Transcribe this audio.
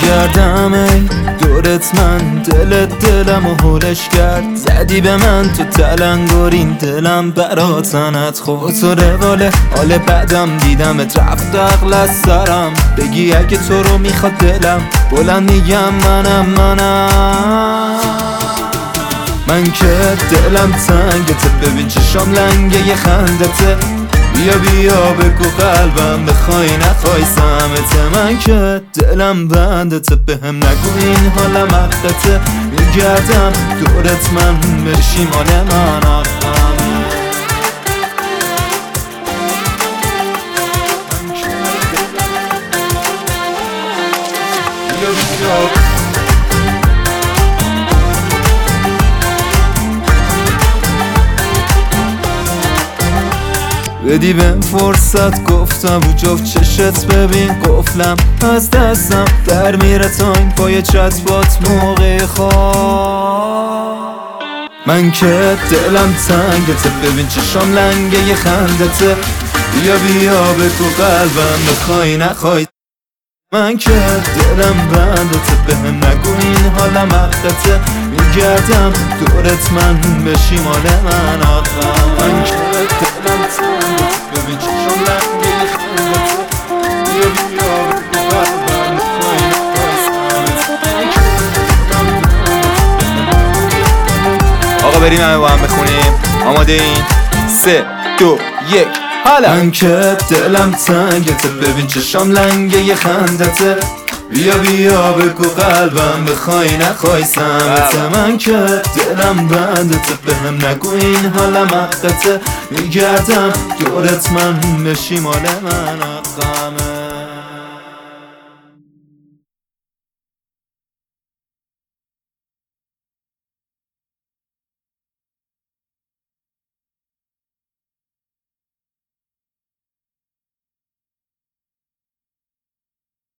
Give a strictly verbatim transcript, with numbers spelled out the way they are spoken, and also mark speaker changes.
Speaker 1: میگردم ای دورت من، دلت دلم و هولش کرد. زدی به من تو تلنگارین، دلم برا تنت خود تو رواله. حال بعدم دیدمت رفت عقل از سرم، بگی اگه تو رو میخواد دلم، بلند میگم منم منم. من که دلم تنگته، ببین چشام لنگه یه خندته. بیا بیا بگو قلبم بخوای نخوای سمته. من که دلم بندته، بهم نگو این حالم حقته. میگردم دورت من، بشی مال من آخم. بیا بیا بدی بهم فرصت، گفتم رو جفت چشت ببین قفلم از دستم در میره تا این پای چتبات موقع خواب. من که دلم تنگته، ببین چشام لنگه یه خندته. بیا بیا بگو قلبم بخوای نخوای. من که دلم بندته، بهم نگو این حالم حقته. میگردم دورت من، بشی مال من آخم. من که دلم تنگته، ببین چشم لنگه یه خندته. بیا بیا بگو قلبم بخوای نخوای سمته. آقا بریم همه با هم بخونیم. آماده این؟ سه دو یک حالا. من که دلم تنگته، ببین چشام لنگه یه خندته. بیا بیا بگو قلبم بخوای نخوای سمته. من که دلم بندته، بهم نگو این حالم حقته. میگردم دورت من، بشی مال من آخمه.